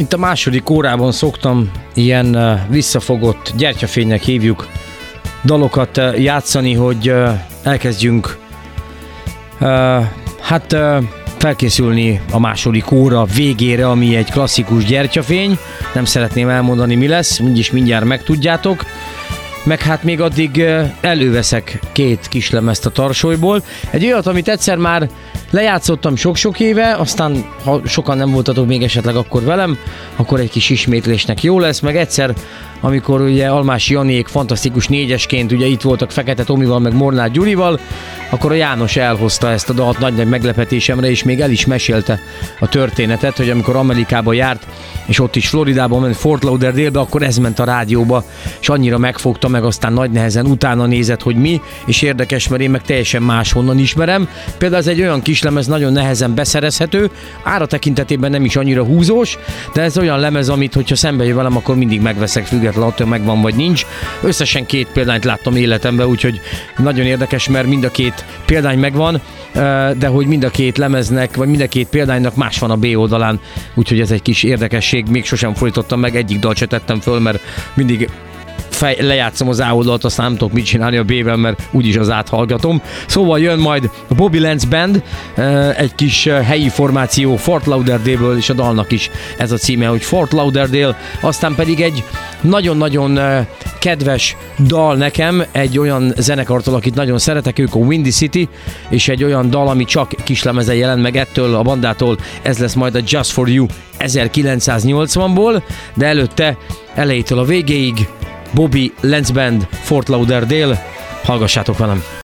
Itt a második órában szoktam ilyen visszafogott, gyertyafénynek hívjuk, dalokat játszani, hogy elkezdjünk felkészülni a második óra végére, ami egy klasszikus gyertyafény. Nem szeretném elmondani, mi lesz, úgyis mindjárt megtudjátok. Meg hát még addig előveszek 2 kislemezt a tarsolyból. Egy olyat, amit egyszer már lejátszottam sok-sok éve, aztán ha sokan nem voltatok még esetleg akkor velem, akkor egy kis ismétlésnek jó lesz, meg egyszer, amikor ugye Almási Janiék fantasztikus 4-esként ugye itt voltak Fekete Tomival, meg Molnár Gyurival, akkor a János elhozta ezt a dalt nagy meglepetésemre, és még el is mesélte a történetet, hogy amikor Amerikába járt, és ott is Floridában ment, Fort Lauderdale-be, akkor ez ment a rádióba, és annyira megfogta, meg aztán nagy nehezen utána nézett, hogy mi, és érdekes, mert én meg teljesen máshonnan ismerem. Például ez egy olyan kislemez, nagyon nehezen beszerezhető, ára tekintetében nem is annyira húzós, de ez olyan lemez, amit hogyha szembe jön velem, akkor mindig megveszek, függetlenül attól megvan vagy nincs. Összesen 2 példányt láttam életemben, úgyhogy nagyon érdekes, mert mind a 2 példány megvan, de hogy mind a 2 lemeznek, vagy mind a 2 példánynak más van a B oldalán, úgyhogy ez egy kis érdekesség, még sosem fordítottam meg, egyik dalt se tettem föl, mert mindig lejátszom az A oldalt, aztán nem tudok mit csinálni a B-vel, mert úgyis az áthallgatom. Szóval jön majd a Bobby Lance Band, egy kis helyi formáció Fort Lauderdale-ből, és a dalnak is ez a címe, hogy Fort Lauderdale, aztán pedig egy nagyon-nagyon kedves dal nekem, egy olyan zenekartól, akit nagyon szeretek, ők a Windy City, és egy olyan dal, ami csak kislemezen jelent meg ettől a bandától, ez lesz majd a Just For You 1980-ból, de előtte elejétől a végéig Bobby Lance Band, Fort Lauderdale, hallgassátok velem!